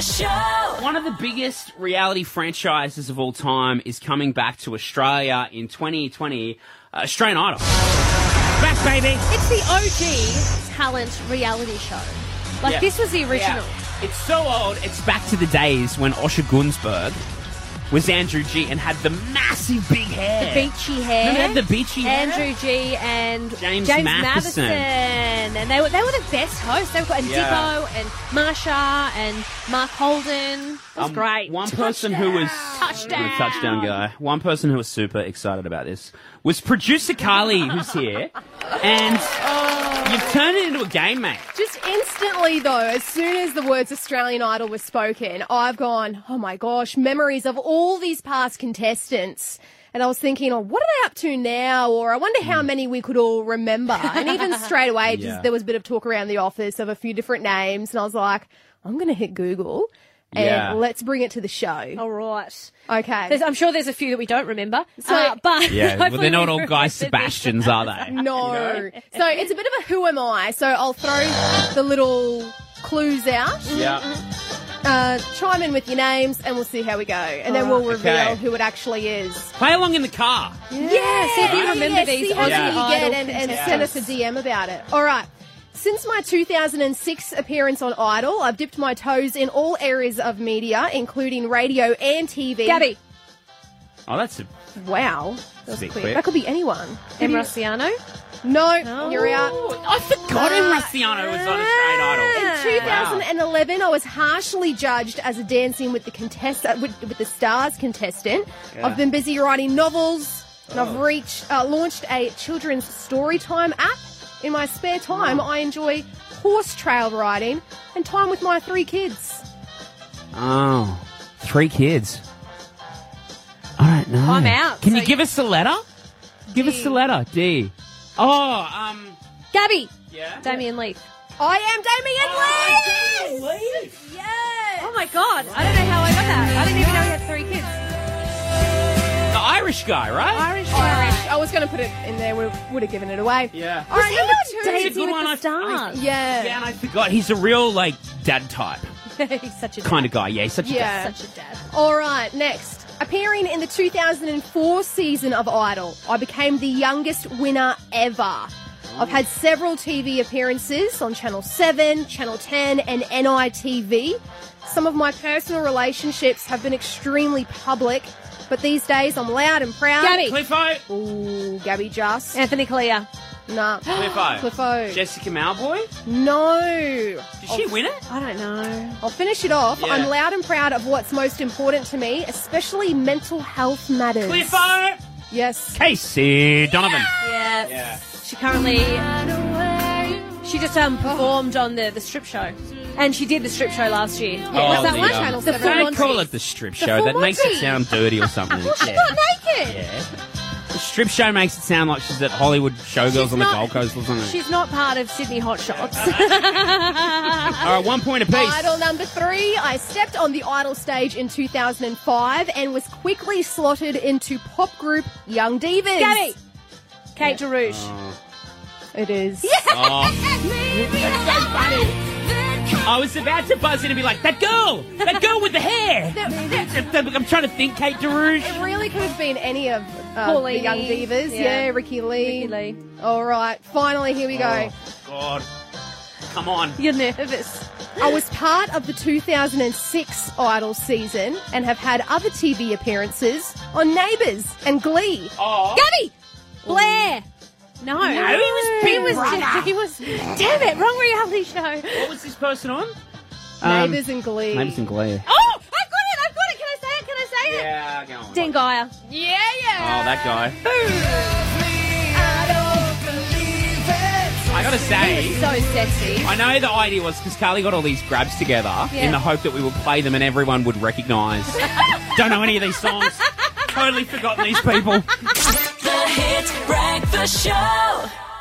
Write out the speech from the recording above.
Breakfast Show. One of the biggest reality franchises of all time is coming back to Australia in 2020, Australian Idol. Back, baby. It's the OG talent reality show. Like, this was the original. Yeah. It's so old, it's back to the days when Osher Gunsberg was Andrew G and had the massive big hair. The beachy hair. Remember the beachy hair? Andrew G and James Matheson. And they were the best hosts. They've got Dippo and Marsha and Mark Holden. It was great. One person who was... Touchdown guy. One person who was super excited about this was producer Carly, who's here. And you've turned it into a game, mate. Just instantly, though, as soon as the words Australian Idol were spoken, I've gone, oh my gosh, memories of all these past contestants. And I was thinking, what are they up to now? Or I wonder how many we could all remember. And even straight away, there was a bit of talk around the office of a few different names. And I was like, I'm going to hit Google and let's bring it to the show. All right. Okay. I'm sure there's a few that we don't remember. So, but well, they're not all Guy Sebastians, are they? No. So it's a bit of a who am I? So I'll throw the little clues out. Yeah. Chime in with your names and we'll see how we go. And then we'll reveal who it actually is. Play along in the car. Yeah, see if you remember these see how Aussie you Idol get and send us a DM about it. All right. Since my 2006 appearance on Idol, I've dipped my toes in all areas of media, including radio and TV. Gabby. Oh, that's a... Wow. That's a bit quick. That could be anyone. Em Rossiano? No, you're out. I forgot Em Rossiano was on Australian Idol. In 2011, I was harshly judged as a Dancing with the with the Stars contestant. Yeah. I've been busy writing novels, and I've launched a children's storytime app. In my spare time, I enjoy horse trail riding and time with my 3 kids. Oh, 3 kids. I don't know. I'm out. Can you give us the letter? Give us the letter. D. Oh, Gabby. Yeah? Damien Leith. I am Damien Leith! Leith! Yes! Oh, my God. I don't know how I got that. I didn't even know he had 3 kids. The Irish guy, right? Irish guy. I was going to put it in there. We would have given it away. Yeah. All right, number 2. Dancing with the Stars. Yeah, and I forgot. He's a real, dad type He's such a dad. kind of guy. Yeah, he's such a dad. Such a dad. All right, next. Appearing in the 2004 season of Idol, I became the youngest winner ever. I've had several TV appearances on Channel 7, Channel 10 and NITV. Some of my personal relationships have been extremely public, but these days I'm loud and proud. Gabby. Cliffo. Ooh, Gabby just. Anthony Clear. Nah. Cliffo. Jessica Malboy. No. Did she win it? I don't know. I'll finish it off. Yeah. I'm loud and proud of what's most important to me, especially mental health matters. Cliffo. Yes. Casey Donovan. Yeah. She currently... She just performed on the strip show. And she did the strip show last year. What's that one? Channel 7. Don't call it the strip show. That makes it sound dirty or something. Well, she's not naked. Yeah. The strip show makes it sound like she's at Hollywood Showgirls on the Gold Coast or something. She's not part of Sydney Hot Shots. All right, 1 point apiece. Idol number 3. I stepped on the Idol stage in 2005 and was quickly slotted into pop group Young Divas. Gabby. Kate DeRouche. It is. Oh. That's so funny. I was about to buzz in and be like, that girl with the hair. I'm trying to think, Kate DeRouche. It really could have been any of the Young Divas. Yeah, Ricky Lee. All right, finally, here we go. Oh, God. Come on. You're nervous. I was part of the 2006 Idol season and have had other TV appearances on Neighbours and Glee. Oh. Gabby! Blair! No, he was Big Brother. He was. Damn it! Wrong reality show. What was this person on? Neighbours and Glee. Neighbours and Glee. Oh, I've got it. Can I say it? Yeah, go on. Dean Geyer. Yeah. Oh, that guy. I gotta say, So sexy. I know the idea was because Carly got all these grabs together in the hope that we would play them and everyone would recognise. Don't know any of these songs. Totally forgotten these people. The Hit Breakfast Show.